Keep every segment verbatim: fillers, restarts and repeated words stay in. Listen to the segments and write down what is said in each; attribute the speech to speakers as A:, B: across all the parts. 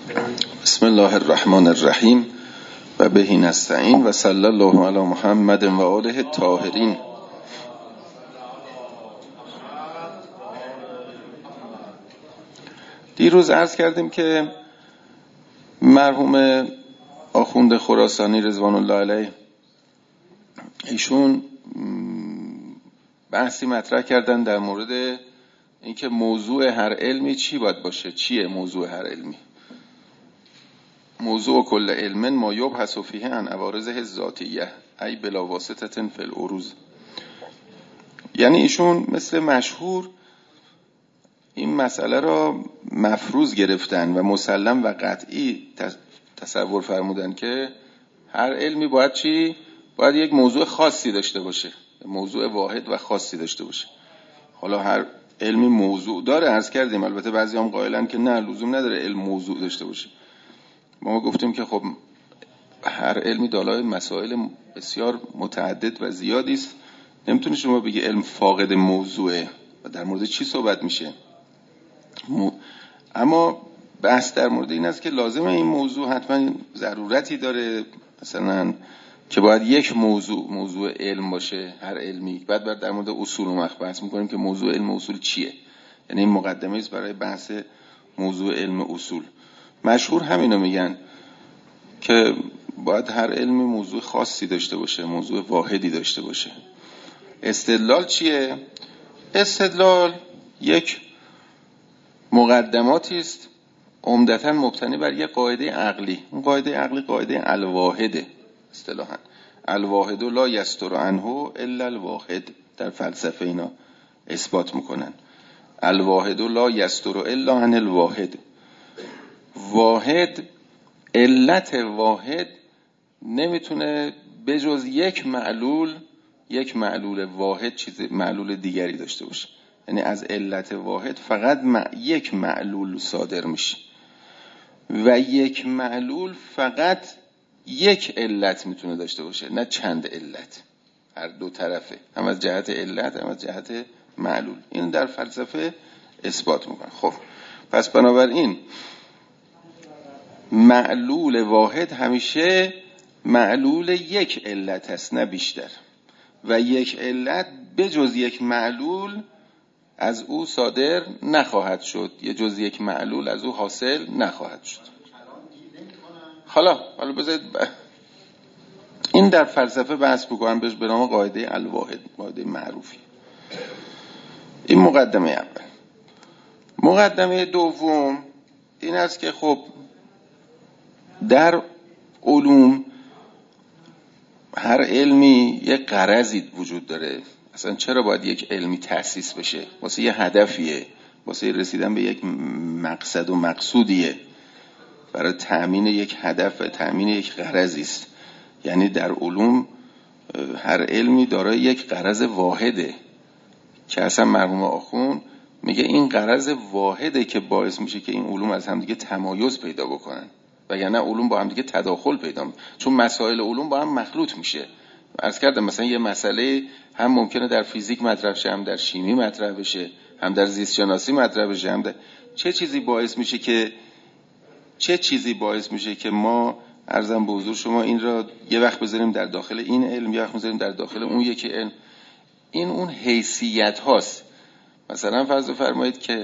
A: بسم الله الرحمن الرحیم و بهی نستعین و صلی الله علی محمد و آله الطاهرین. دیروز عرض کردیم که مرحوم آخوند خراسانی رضوان الله علیه ایشون بحثی مطرح کردن در مورد اینکه موضوع هر علمی چی باید باشه. چیه موضوع هر علمی؟ موضوع کل علم ما یبحث فیه عن عوارضه الذاتیه ای بلا واسطه فی العروض. یعنی ایشون مثل مشهور این مسئله را مفروض گرفتن و مسلم و قطعی تصور فرمودن که هر علمی باید چی؟ باید یک موضوع خاصی داشته باشه، موضوع واحد و خاصی داشته باشه. حالا هر علمی موضوع داره، عرض کردیم. البته بعضی هم قائلن که نه، لزوم نداره علم موضوع داشته باشه. ما گفتیم که خب هر علمی دارای مسائل بسیار متعدد و زیادی است. نمیتونه شما بگی علم فاقد موضوعه و در مورد چی صحبت میشه. اما بحث در مورد این است که لازمه این موضوع حتما ضرورتی داره، مثلا که باید یک موضوع موضوع علم باشه هر علمی. بعد بعد در مورد اصول و مخ بحث میکنیم که موضوع علم اصول چیه. یعنی این مقدمه است برای بحث موضوع علم اصول. مشهور همینو میگن که باید هر علمی موضوع خاصی داشته باشه، موضوع واحدی داشته باشه. استدلال چیه؟ استدلال یک مقدماتی است عمدتاً مبتنی بر یک قاعده عقلی. اون قاعده عقلی قاعده الواحده. اصطلاحاً الواحد لا یستر عنه الا الواحد. در فلسفه اینا اثبات میکنن الواحد لا یستر الا عن الواحد. واحد، علت واحد نمیتونه بجز یک معلول یک معلول واحد چیز معلول دیگری داشته باشه. یعنی از علت واحد فقط مع... یک معلول صادر میشه و یک معلول فقط یک علت میتونه داشته باشه، نه چند علت. هر دو طرفه، هم از جهت علت هم از جهت معلول. این در فلسفه اثبات میکنه. خب پس بنابراین معلول واحد همیشه معلول یک علت است، نه بیشتر. و یک علت بجز یک معلول از او صادر نخواهد شد، یه جز یک معلول از او حاصل نخواهد شد. حالا حالا بذارید ب... این در فلسفه بحث بکنم بهش به نام قاعده الواحد، قاعده معروفی. این مقدمه اول. مقدمه دوم این است که خب در علوم هر علمی یک غرضی وجود داره. اصلا چرا باید یک علمی تأسیس بشه؟ واسه یه هدفیه، واسه رسیدن به یک مقصد و مقصودیه، برای تأمین یک هدف و تأمین یک غرضی است. یعنی در علوم هر علمی دارای یک غرض واحده که اصلا مرحوم آخوند میگه این غرض واحده که باعث میشه که این علوم از همدیگه تمایز پیدا بکنن، وگرنه علوم با هم دیگه تداخل پیدا میکنه. چون مسائل علوم با هم مخلوط میشه. عرض کردم مثلا یه مسئله هم ممکنه در فیزیک مطرح شه، هم در شیمی مطرح بشه، هم در زیست شناسی مطرح بشه، هم در چه چیزی باعث میشه که چه چیزی باعث میشه که ما عرضم به حضور شما این را یه وقت بذاریم در داخل این علم، یه وقت بذاریم در داخل اون یکی علم. این اون حیثیت هاست. مثلا فرض فرمایید که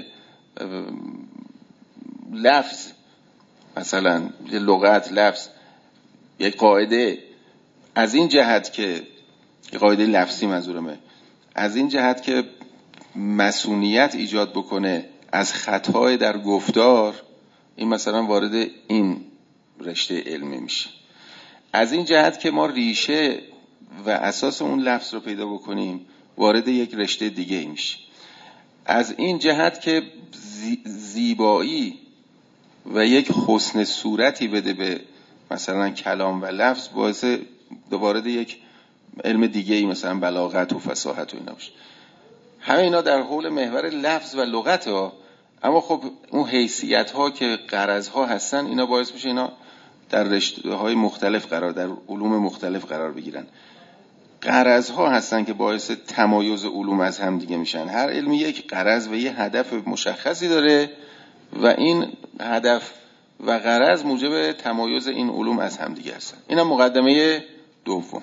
A: لفظ، مثلا یه لغت، لفظ، یک قاعده از این جهت که یک قاعده لفظی منظورمه، از این جهت که مسئولیت ایجاد بکنه از خطای در گفتار، این مثلا وارد این رشته علمی میشه. از این جهت که ما ریشه و اساس اون لفظ رو پیدا بکنیم، وارد یک رشته دیگه میشه. از این جهت که زیبایی و یک حسن صورتی بده به مثلا کلام و لفظ، باعث وارد یک علم دیگه ای مثلا بلاغت و فصاحت و اینا بشه. همه اینا در حول محور لفظ و لغت ها. اما خب اون حیثیت ها که غرض ها هستن، اینا باعث میشه اینا در رشته های مختلف قرار، در علوم مختلف قرار بگیرن. غرض ها هستن که باعث تمایز علوم از هم دیگه میشن. هر علمی یک غرض و یه هدف مشخصی داره و این هدف و غرض موجب تمایز این علوم از همدیگه هستن. اینم مقدمه دوم.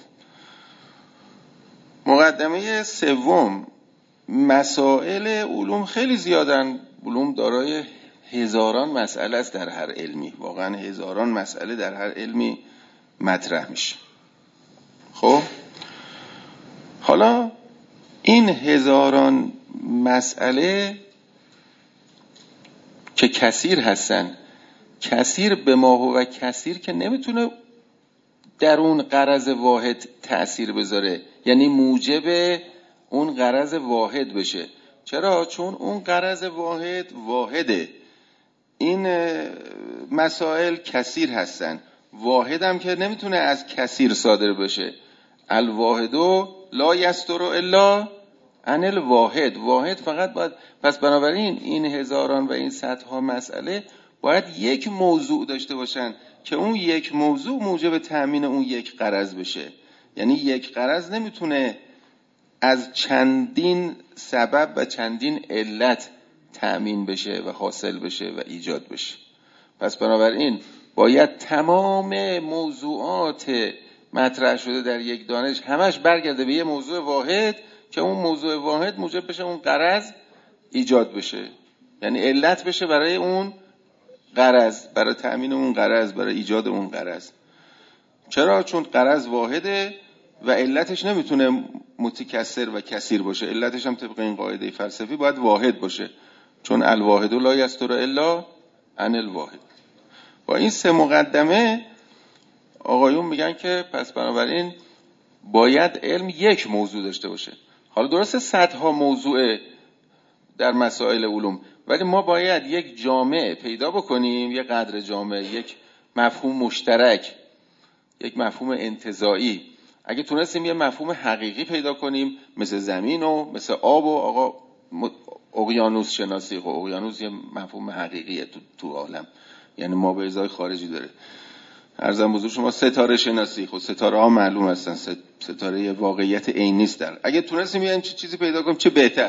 A: مقدمه سوم، مسائل علوم خیلی زیادن. علوم دارای هزاران مسئله است در هر علمی، واقعا هزاران مسئله در هر علمی مطرح میشه. خب حالا این هزاران مسئله که کثیر هستن، کثیر به ما و کثیر که نمیتونه در اون غرض واحد تأثیر بذاره، یعنی موجب اون غرض واحد بشه. چرا؟ چون اون غرض واحد واحده. این مسائل کثیر هستن، واحد هم که نمیتونه از کثیر صادر بشه. الواحدو لا یستر الا عن الواحد، واحد فقط باید. پس بنابراین این هزاران و این صدها مسئله باید یک موضوع داشته باشن که اون یک موضوع موجب تأمین اون یک غرض بشه. یعنی یک غرض نمیتونه از چندین سبب و چندین علت تأمین بشه و حاصل بشه و ایجاد بشه. پس بنابراین باید تمام موضوعات مطرح شده در یک دانش همش برگرده به یه موضوع واحد که اون موضوع واحد موجب بشه اون غرض ایجاد بشه، یعنی علت بشه برای اون غرض، برای تأمین اون غرض، برای ایجاد اون غرض. چرا؟ چون غرض واحده و علتش نمیتونه متکثر و کثیر باشه. علتش هم طبق این قاعده فلسفی باید واحد باشه، چون الواحد لا یستر الا عن الواحد. با این سه مقدمه آقایون میگن که پس بنابراین باید علم یک موضوع داشته باشه. حالا درسته صدها موضوع در مسائل علوم، ولی ما باید یک جامعه پیدا بکنیم، یک قدر جامعه، یک مفهوم مشترک، یک مفهوم انتزاعی. اگه تونستیم یه مفهوم حقیقی پیدا کنیم مثل زمین و مثل آب و آقا اقیانوس شناسی، خب اقیانوس یه مفهوم حقیقیه تو تو عالم، یعنی ما به ازای خارجی داره. عرضم بزرگ شما ستاره شناسی، خب ستاره ها معلوم هستن، ستاره یه واقعیت عینی است. در اگه تونستیم یه چیزی پیدا کنیم چه بهتر.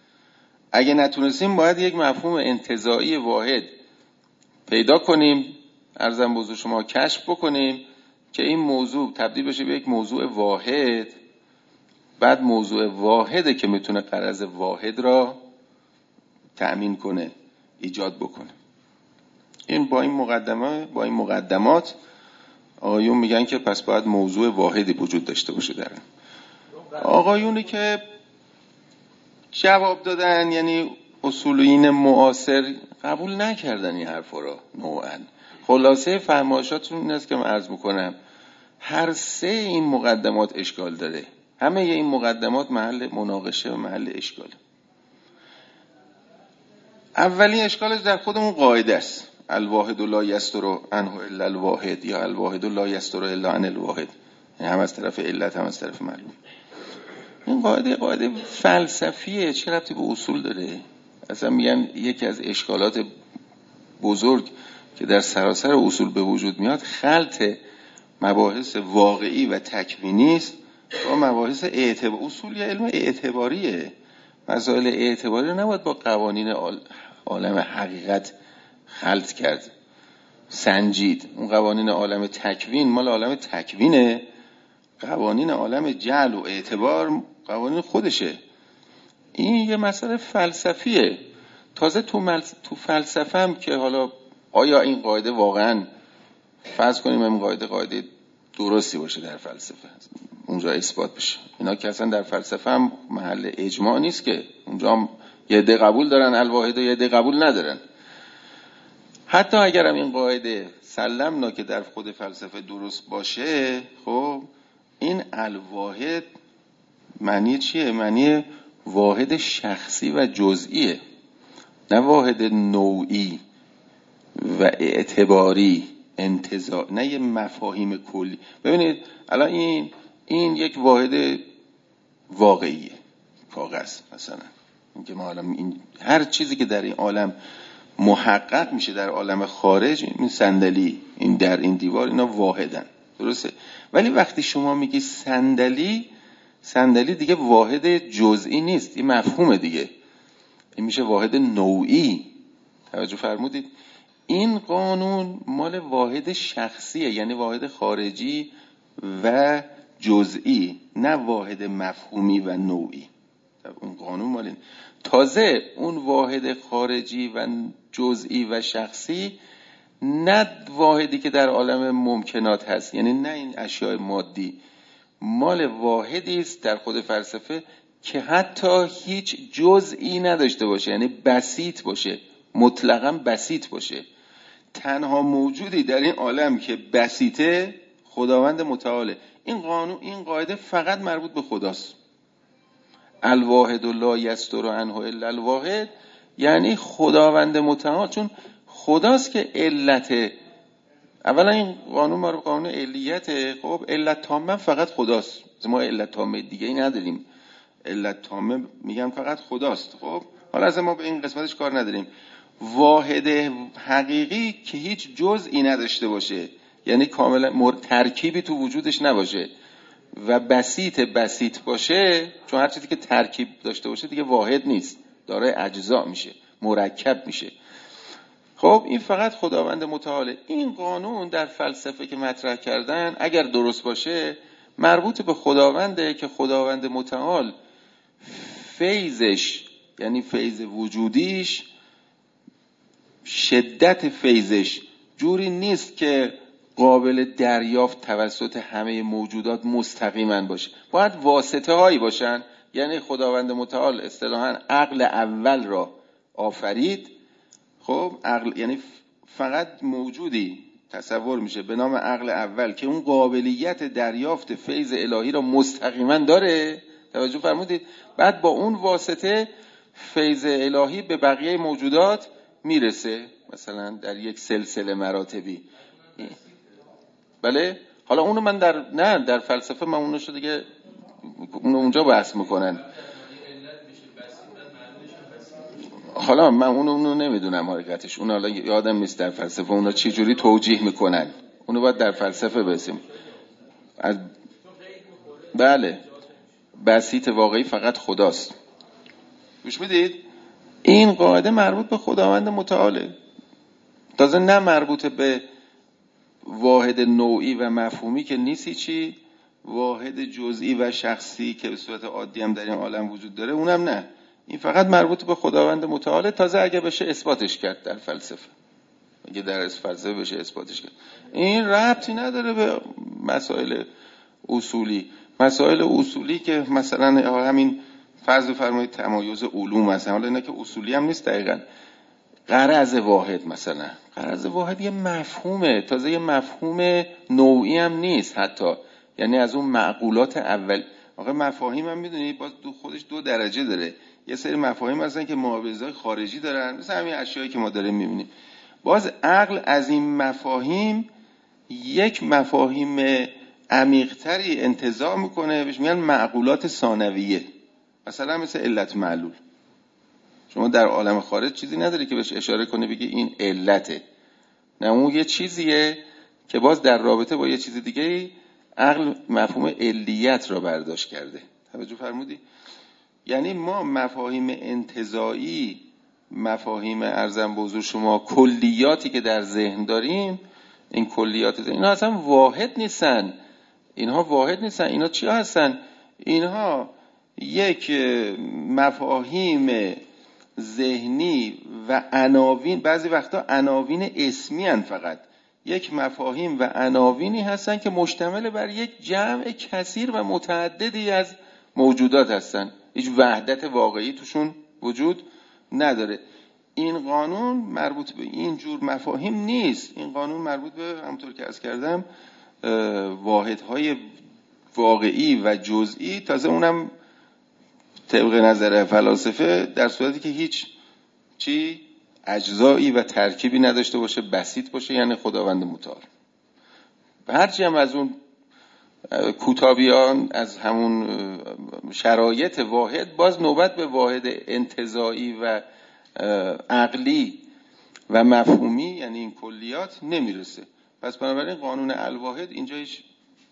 A: اگه نتونستیم باید یک مفهوم انتزاعی واحد پیدا کنیم، عرضم بزرگ شما کشف بکنیم که این موضوع تبدیل بشه به یک موضوع واحد. بعد موضوع واحده که میتونه غرض واحد را تأمین کنه، ایجاد بکنه. این با این مقدمه با این مقدمات آقایون میگن که پس باید موضوع واحدی وجود داشته باشه. در آقایونی که جواب دادن، یعنی اصولین معاصر، قبول نکردن این حرفا را نوعا. خلاصه فرمایشاتون این است که من عرض میکنم هر سه این مقدمات اشکال داره. همه این مقدمات محل مناقشه و محل اشکاله. اولی اشکالش در خودمون قاعده است، الواحد لا یستر عنه الا الواحد، یا الواحد لا یستر الا عن الواحد، یعنی هم از طرف علت هم از طرف معلوم. این قاعده قاعده فلسفیه، چه ربطی به اصول داره؟ اصلا میگن یکی از اشکالات بزرگ که در سراسر اصول به وجود میاد خلط مباحث واقعی و تکوینی است با مباحث اعتبار. اصول یه علم اعتباریه. مسائل اعتباری رو نباید با قوانین عالم حقیقت خلط کرد، سنجید. اون قوانین عالم تکوین مال عالم تکوینه، قوانین عالم جعل و اعتبار قوانین خودشه. این یه مسئله فلسفیه. تازه تو, مل... تو فلسفه هم که حالا آیا این قاعده واقعا فرض کنیم این قاعده قاعده درستی باشه در فلسفه، اونجا اثبات بشه، اینا که اصلا در فلسفه هم محل اجماع نیست که اونجا هم یه عده قبول دارن الواحد و یه عده قبول ندارن. حتی اگرم این قاعده سلمنا که در خود فلسفه درست باشه، خب این الواحد معنی چیه؟ معنی واحد شخصی و جزئیه، نه واحد نوعی و اعتباری انتزاع، نه یه مفاهیم کلی. ببینید الان این این یک واحد واقعیه، کاغذ مثلا، اینکه ما الان این هر چیزی که در این عالم محقق میشه در عالم خارج، این صندلی، این در این دیوار، اینا واحدن، درسته؟ ولی وقتی شما میگی صندلی، صندلی دیگه واحد جزئی نیست، این مفهوم دیگه، این میشه واحد نوعی. توجه فرمودید؟ این قانون مال واحد شخصیه، یعنی واحد خارجی و جزئی، نه واحد مفهومی و نوعی. اون قانون مال این. تازه اون واحد خارجی و جزئی و شخصی نه واحدی که در عالم ممکنات هست، یعنی نه این اشیاء مادی، مال واحدی است در خود فلسفه که حتی هیچ جزئی نداشته باشه، یعنی بسیط باشه، مطلقاً بسیط باشه. تنها موجودی در این عالم که بسیطه خداوند متعاله. این قانون، این قاعده فقط مربوط به خداست. الواحد لا یستر عنه الا الواحد، یعنی خداوند متعال، چون خداست که علت. اولا این قانون ما رو قانون علیته. خب علت تامه فقط خداست، ما علت تامه دیگه ای نداریم. علت تامه میگم فقط خداست. خب حالا از ما به این قسمتش کار نداریم. واحد حقیقی که هیچ جزئی نداشته باشه، یعنی کاملا ترکیبی تو وجودش نباشه و بسیط بسیط باشه، چون هر چیزی که ترکیب داشته باشه دیگه واحد نیست، دارای اجزا میشه، مرکب میشه. خب این فقط خداوند متعاله. این قانون در فلسفه که مطرح کردن اگر درست باشه مربوط به خداونده که خداوند متعال فیضش، یعنی فیض وجودیش، شدت فیضش جوری نیست که قابل دریافت توسط همه موجودات مستقیما باشه، باید واسطه هایی باشن. یعنی خداوند متعال اصطلاحاً عقل اول را آفرید. خب عقل یعنی فقط موجودی تصور میشه به نام عقل اول که اون قابلیت دریافت فیض الهی را مستقیما داره. توجه فرمودید؟ بعد با اون واسطه فیض الهی به بقیه موجودات میرسه، مثلا در یک سلسله مراتبی. بله، حالا اونو من در نه در فلسفه من اونو شده دیگه اونو اونجا بحث میکنن. حالا من اونو اونو نمیدونم حقیقتش، اون حالا یادم نیست در فلسفه اونا چی جوری توجیه میکنن. اونو باید در فلسفه برسیم. از بله، بسیط واقعی فقط خداست. گوش میدید؟ این قاعده مربوط به خداوند متعاله، تازه نه مربوط به واحد نوعی و مفهومی که نیستی چی، واحد جزئی و شخصی که به صورت عادی هم در این عالم وجود داره اونم نه. این فقط مربوط به خداوند متعاله، تازه اگه بشه اثباتش کرد در فلسفه، اگه در فلسفه بشه اثباتش کرد. این ربطی نداره به مسائل اصولی. مسائل اصولی که مثلا همین فرض بفرمایید تمایز علوم مثلا، حالا اینا که اصولی هم نیست دقیقاً، غرض واحد مثلا، غرض واحد یه مفهومه، تازه یه مفهوم نوعی هم نیست حتی، یعنی از اون معقولات اول. آقا مفاهیم هم میدونی باز دو خودش دو درجه داره. یه سری مفاهیم هستن که معاوضه‌های خارجی دارن، مثل همین اشیایی که ما داریم میبینیم. باز عقل از این مفاهیم یک مفاهیم عمیق‌تری انتزاع میکنه، بهش میگن معقولات ثانویه. مثلا مثل علت معلول. شما در عالم خارج چیزی نداری که بهش اشاره کنه بگی این علته، نه، اون یه چیزیه که باز در رابطه با یه چیز دیگه عقل مفهوم علیت را برداشت کرده. توجه فرمودی؟ یعنی ما مفاهیم انتزاعی، مفاهیم ارزم به حضور شما کلیاتی که در ذهن داریم، این کلیات ذهن اینا اصلا واحد نیستن. اینها واحد نیستن. اینا چی هستن؟ اینها یک مفاهیم ذهنی و عناوین، بعضی وقتا عناوین اسمی هستند، فقط یک مفاهیم و عناوینی هستن که مشتمل بر یک جمع کثیر و متعددی از موجودات هستن، هیچ وحدت واقعی توشون وجود نداره. این قانون مربوط به این جور مفاهیم نیست. این قانون مربوط به، همونطور که عرض کردم، واحدهای واقعی و جزئی، تازه اونم طبق نظر فلاسفه در صورتی که هیچ چی اجزایی و ترکیبی نداشته باشه، بسیط باشه، یعنی خداوند متعال. هرچی هم از اون کوتابیان از همون شرایط واحد، باز نوبت به واحد انتزاعی و عقلی و مفهومی، یعنی این کلیات، نمیرسه. پس بنابراین قانون الواحد اینجا هیچ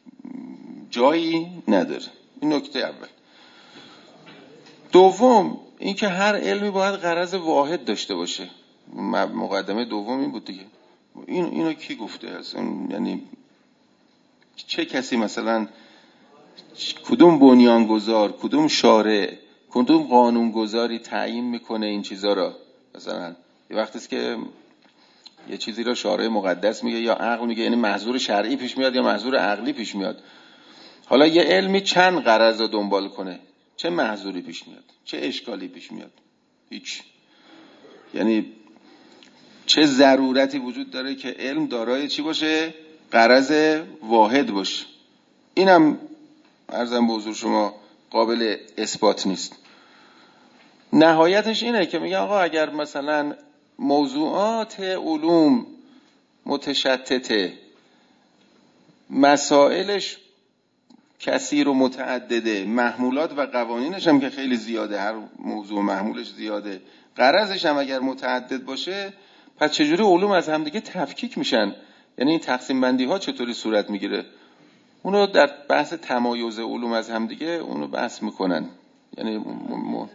A: جایی نداره. این نکته اول. دوم، این که هر علمی باید غرض واحد داشته باشه. مقدمه دوم این بود دیگه. این اینو کی گفته اصلا؟ یعنی چه کسی مثلا کدوم بنیانگذار، کدوم شارع، کدوم قانونگذاری تعیین میکنه این چیزا را؟ مثلا یه وقتی است که یه چیزی را شارع مقدس میگه یا عقل میگه، یعنی محظور شرعی پیش میاد یا محظور عقلی پیش میاد. حالا یه علمی چند غرض رو دنبال کنه، چه محظوری پیش میاد، چه اشکالی پیش میاد؟ هیچ. یعنی چه ضرورتی وجود داره که علم دارای چی باشه؟ غرض واحد باشه. اینم عرضم به حضور شما قابل اثبات نیست. نهایتش اینه که میگه آقا اگر مثلا موضوعات علوم متشتته، مسائلش کثیر و متعدده، محمولات و قوانینش هم که خیلی زیاده، هر موضوع محمولش زیاده، غرضش هم اگر متعدد باشه، پس چجوری علوم از همدیگه تفکیک میشن؟ یعنی این تقسیم بندی ها چطوری صورت میگیره؟ اونو در بحث تمایز علوم از همدیگه اونو بحث میکنن. یعنی م... م...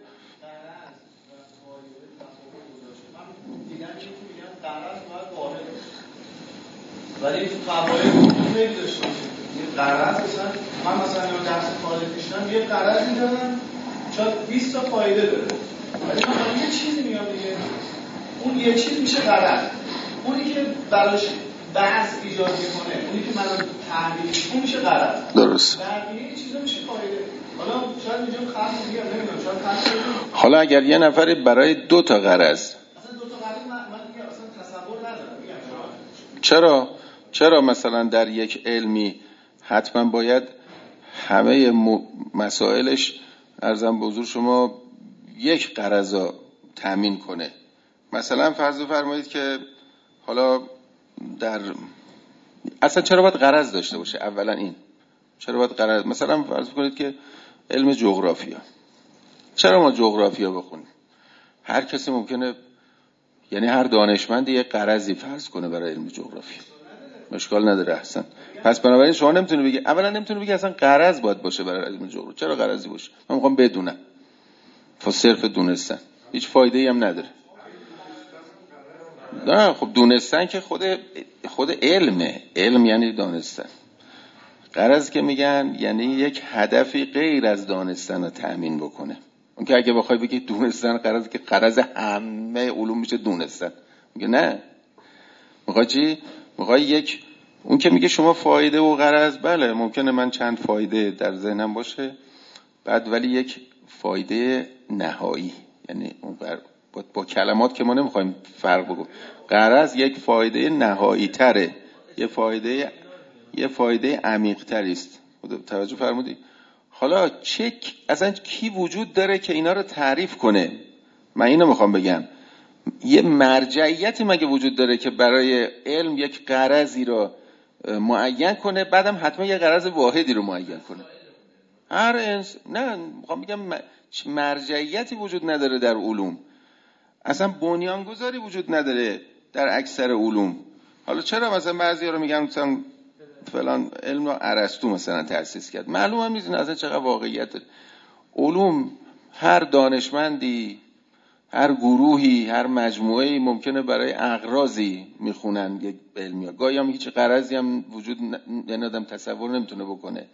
B: ولی تو قواعد علوم داشته باشه یه غرض، مثلا من مثلا یه درس خارج میشم یه غرضی دارم شاید بیست تا فایده داره، ولی من یه چیزی میگم دیگه، اون یه چیز میشه غرض. اونی که براش بحث ایجاد میکنه، اونی که منو تحلیل اون میشه غرض.
A: درست.
B: بقیه این چیزا میشه فایده. حالا شاید اینجا خاص میگم نمیدونم، شاید خاص بگم.
A: حالا اگر یه نفری برای دو تا غرض،
B: اصلا دو تا غرض من من دیگه اصلا تصور ندارم میگم.
A: چرا چرا مثلا در یک علمی حتما باید همه م... مسائلش عرضم به حضور شما یک غرضا تامین کنه؟ مثلا فرض فرمایید که حالا در اصلا چرا باید غرض داشته باشه؟ اولا این چرا باید غرض؟ مثلا فرض کنید که علم جغرافیا، چرا ما جغرافیا بخونیم؟ هر کسی ممکنه، یعنی هر دانشمندی یک غرضی فرض کنه برای علم جغرافیا، مشکل نداره احسن. پس بنابراین شما نمیتونی بگی، اولا نمیتونی بگی اصلا غرض باید باشه برای علم جغرافیا. چرا غرضی باشه؟ من میخوام بدونم. صرف دونستن هیچ فایده‌ای هم نداره. نه خب دونستن که خود خود علمه. علم یعنی دانستن. غرض که میگن یعنی یک هدفی غیر از دانستن رو تأمین بکنه. اون که اگه بخوای بگی دونستن غرض، که غرض همه علوم میشه دونستن. میگه نه، میخوای چی؟ میخوای یک، اون که میگه شما فایده و غرض، بله ممکنه من چند فایده در ذهنم باشه بعد، ولی یک فایده نهایی، یعنی اون با, با کلمات که ما نمیخوایم فرق بگو، غرض یک فایده نهایی تره، یه فایده یه فایده عمیق تری است. توجه فرمودی؟ حالا چه اصلا کی وجود داره که اینا رو تعریف کنه؟ من اینو میخوام بگم، یه مرجعیتی مگه وجود داره که برای علم یک غرضی رو معین کنه، بعدم حتما یه غرض واحدی رو معین کنه؟ هر انس... نه میخوام بگم مرجعیتی وجود نداره در علوم، اصلا بنیانگذاری وجود نداره در اکثر علوم. حالا چرا مثلا بعضیا رو میگن مثلا فلان علم رو ارسطو مثلا تأسیس کرد؟ معلومه هم نیست اصلا چقدر واقعیت داره. علوم هر دانشمندی، هر گروهی، هر مجموعه‌ای ممکنه برای اغراضی میخونن یک علمی، گاهی هم هیچ غرضی هم وجود یعنی آدم تصور نمیتونه بکنه.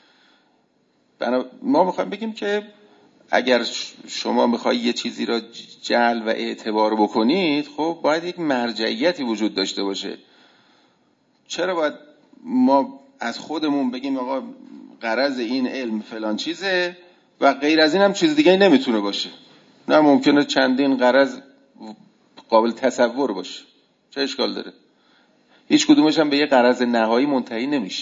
A: ما میخوایم بگیم که اگر شما میخوای یه چیزی را جعل و اعتبار بکنید، خب باید یک مرجعیتی وجود داشته باشه. چرا باید ما از خودمون بگیم آقا غرض این علم فلان چیزه و غیر از این هم چیز دیگه نمیتونه باشه؟ نه، ممکنه چندین غرض قابل تصور باشه. چه اشکال داره؟ هیچ کدومش هم به یه غرض نهایی منتهی نمیشه.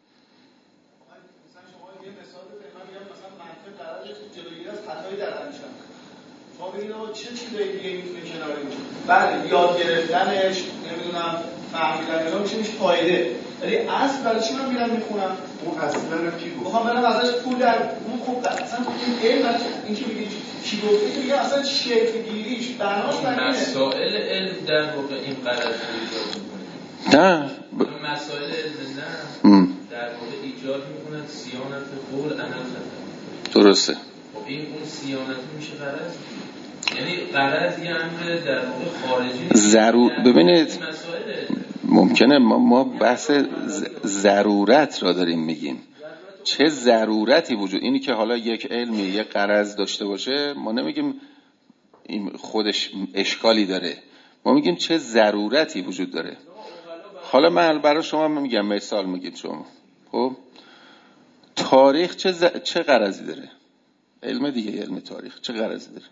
B: مثلا شما یه مثال بزنید، من میگم مثلا منطق غرض جلوگیری از خطای در انجام. شما ببینید آقا چه چیزایی دیگه میتونه کنار این؟ بله یاد گرفتنش، نمیدونم فهمیدن اینا میشه میشه فایده. ولی اصل برای چی من میرم میخونم؟ اون اصلا رو کی گفت؟ میخوام برم ازش پول در اون خوب اصلا این علم این که میگه کی گفته که میگه اصلا شکل گیریش بناش برای
C: مسائل علم در واقع این غرض رو ایجاد میکنه.
A: نه
C: ب... مسائل علم نه م. در واقع ایجاد میکنن صیانت قول عمل خطا.
A: درسته.
C: خب این اون صیانت میشه غرض؟ یعنی قرض یه امر در واقع خارجی
A: ضرور. ببینید ممکنه ما, ما بحث ضرورت را داریم میگیم. چه ضرورتی وجود، اینی که حالا یک علمی یک قرض داشته باشه ما نمیگیم این خودش اشکالی داره، ما میگیم چه ضرورتی وجود داره. حالا من برای شما میگم مثال میگید شما، خب تاریخ چه ز... چه غرضی داره؟ علم دیگه، علم تاریخ چه غرضی داره؟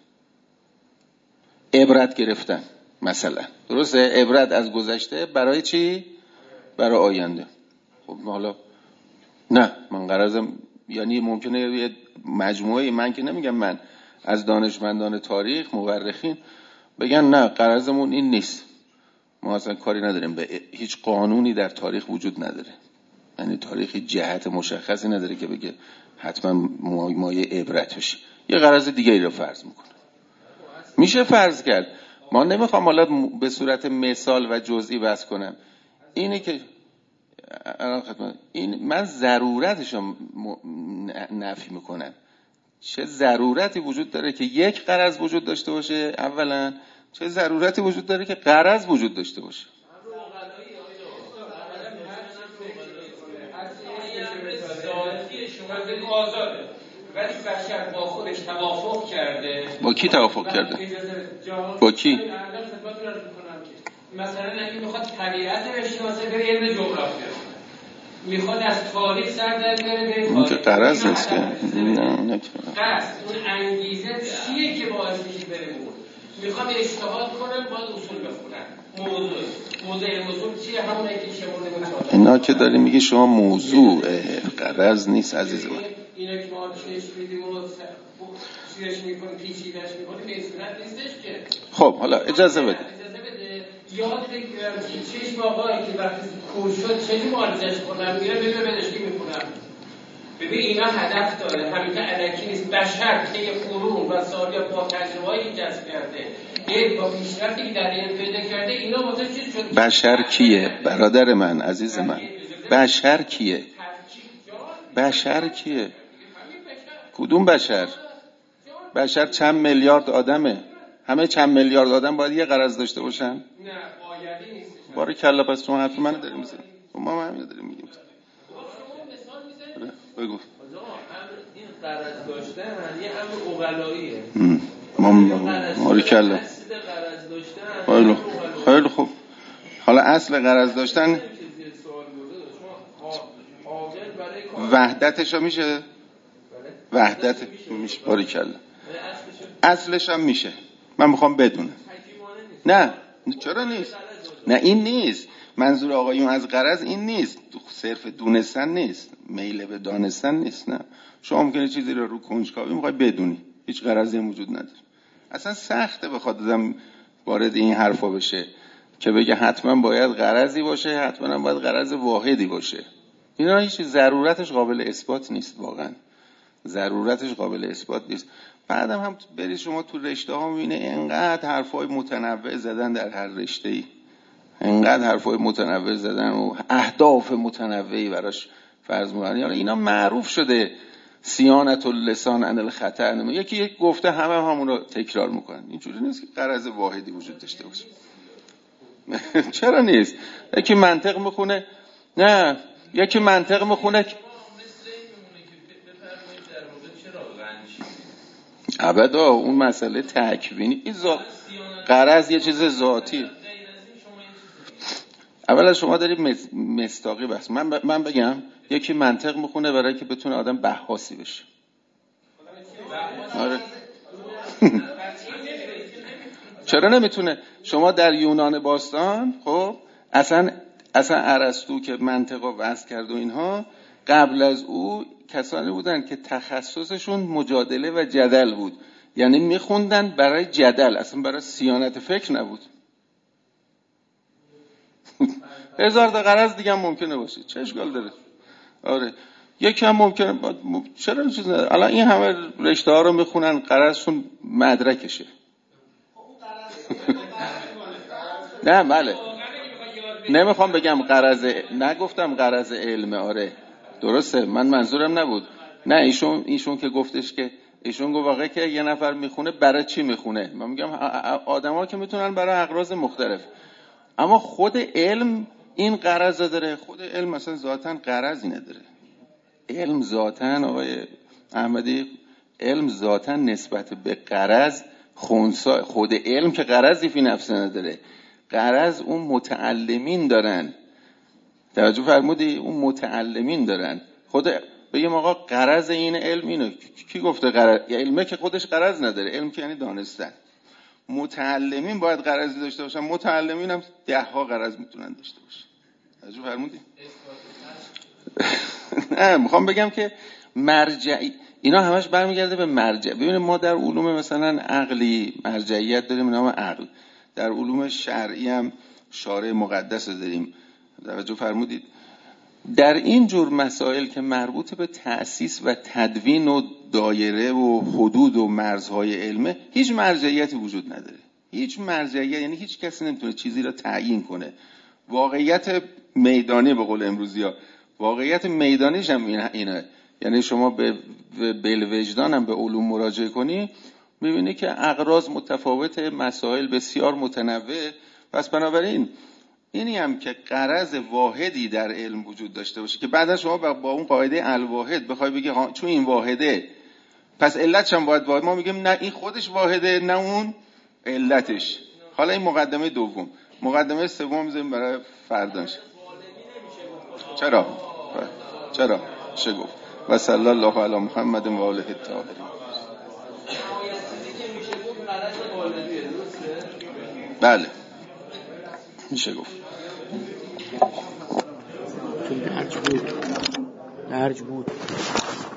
A: عبرت گرفتن مثلا، درسته؟ عبرت از گذشته برای چی؟ برای آینده. خب حالا نه، من غرضم یعنی ممکنه یه مجموعه، من که نمیگم، من از دانشمندان تاریخ مورخین بگن نه غرضمون این نیست، ما اصلا کاری نداریم به هیچ قانونی در تاریخ وجود نداره، یعنی تاریخی جهت مشخصی نداره که بگه حتما مایه عبرت بشه، یه غرض دیگه ای رو فرض میکنه. میشه فرض کرد. ما نمیخوام حالا به صورت مثال و جزئی بحث کنم، اینه که این من ضرورتشو نفی میکنم. چه ضرورتی وجود داره که یک غرض وجود داشته باشه؟ اولا چه ضرورتی وجود داره که غرض وجود داشته باشه؟
D: ولی بشر با خودش توافق کرده.
A: با کی توافق کرده؟ با کی؟
D: مثلا اگه میخواد طبیعت رو بشناسه بره علم جغرافیا، میخواد از تاریخ سر در بیاره بره
A: اون که غرض نیست که نه نه
D: قصد اون انگیزه چیه که باعث میشه بره اون میخواد اجتهاد کنه، باید اصول بخونن. موضوع موضوع موضوع چیه؟ همونه که شما نمی‌خواد.
A: اینا که داری میگی شما موضوع غرض نیست عزیز من.
D: اینا که ما چش میدیم و چیزش میکنیم پیچیده‌اش میکنیم به صورت نیستش که.
A: خب حالا اجازه بده.
D: یاد بگیرم که چشم آقایی که وقتی کور شد چه معالجهش کنم میره ببینم بدشکی میکنم. ببین اینا هدف داره، همینطور علکی نیست. بشر طی قرون و سالیان با تجربه‌ای کسب کرده، یک با پیشرفتی که در این پیدا کرده، اینا واسه چی شد؟
A: بشر کیه برادر من عزیز من؟ بشر کیه؟ بشر کیه؟ کدوم بشر؟ بشر چند میلیارد آدمه، همه چند میلیارد آدم باید یه غرض داشته باشن؟ نه بایدی نیست. باره کلا پس شما حرف منو داریم میزنید، ما هم همین داریم میگیم. بگو.
C: این غرض داشتن یه امر عقلاییه.
A: ما ما کلا خیلی خیلی خوب. حالا اصل غرض داشتن وحدتش میشه؟ وحدت میشه باره کلا. اصلش هم میشه. من میخوام بدونم. نه چرا نیست؟ نه این نیست. منظور آقایون از غرض این نیست، صرف دونستن نیست، میل به دانستن نیست. نه شما ممکنه چیزی رو رو کنجکاوی میخوای بدونی، هیچ غرضی موجود نداره. اصلا سخته بخواد آدم وارد این حرفا بشه که بگه حتما باید غرضی باشه، حتما هم باید غرض واحدی باشه. اینا هیچ ضرورتش قابل اثبات نیست، واقعا ضرورتش قابل اثبات نیست. بعدم هم برید شما تو رشته ها میبینه انقدر حرفای متنوع زدن در هر رشته‌ای، انقدر حرفای متنوع زدن و اهداف متنوعی براش فرض می‌کنن. یعنی اینا معروف شده صیانت اللسان عن الخطأ. یکی یک گفته همه همون رو تکرار میکنن. اینجوری نیست که غرض واحدی وجود داشته باشه. چرا نیست؟ یکی منطق میخونه، نه یکی منطق میخونه ابدا اون مسئله تکوینی، این ذات غرض یه چیز ذاتی. اولا شما دارید مصداقی بحث. من ب... من بگم یکی منطق میخونه برای که بتونه آدم بحاسی بشه. آره. چرا نمیتونه؟ شما در یونان باستان خب اصلا اصلا ارسطو که منطق رو وضع کرد و اینها، قبل از او کسانی بودن که تخصصشون مجادله و جدل بود، یعنی میخوندن برای جدل، اصلا برای صیانت فکر نبود. هزار تا غرض دیگه هم ممکنه باشه، چه اشکال داره؟ آره یکی هم ممکنه با... چرا چیز نداره؟ الان این همه رشته ها رو میخونن، غرضشون مدرکشه. نه بله نمیخوام بگم غرض، نگفتم غرض علم. آره درسته، من منظورم نبود. نه ایشون ایشون که گفتش که ایشون گفت واقعا که یه نفر میخونه برای چی میخونه؟ من میگم آدما که میتونن برای اغراض مختلف، اما خود علم این غرض داره. خود علم مثلا ذاتاً غرضی نداره. علم ذاتاً آقای احمدی، علم ذاتاً نسبت به غرض خنثی. خود علم که غرضی فی نفسه نداره، غرض اون متعلمین دارن. توجه فرمودی؟ اون متعلمین دارن. خود بگیم آقا غرض این علم اینه، کی گفته غرض؟ یا علمه که خودش غرض نداره، علم که یعنی دانستن. متعلمین باید غرضی داشته باشن، متعلمین هم ده ها غرض میتونن داشته باشن. توجه فرمودی؟ نه میخوام بگم که مرجعی اینا همش برمیگرده به مرجع. ببینید ما در علوم مثلا عقلی مرجعیت داریم، نام عقل. در علوم شرعی هم شارع مقدس داریم. توجه فرمودید؟ در این جور مسائل که مربوط به تأسیس و تدوین و دایره و حدود و مرزهای علمه، هیچ مرجعیتی وجود نداره. هیچ مرجعیت، یعنی هیچ کسی نمیتونه چیزی را تعیین کنه. واقعیت میدانی به قول امروزی‌ها، واقعیت میدانیش هم اینه. یعنی شما به بلوجدان هم به علوم مراجعه کنی، میبینی که اغراض متفاوت، مسائل بسیار متنوع. پس بنابراین اینی هم که غرض واحدی در علم وجود داشته باشه که بعدا شما با اون قاعده الواحد بخوای بگی چون این واحده پس علتش هم باید واحد، ما میگیم نه این خودش واحده نه اون علتش. حالا این مقدمه دوم. مقدمه سوم میذاریم برای فرداش. چرا؟ چرا؟ چه گفت؟ و صلی الله علی محمد و آله الطاهرین. بله میشه گفت.
E: درج بود درج بود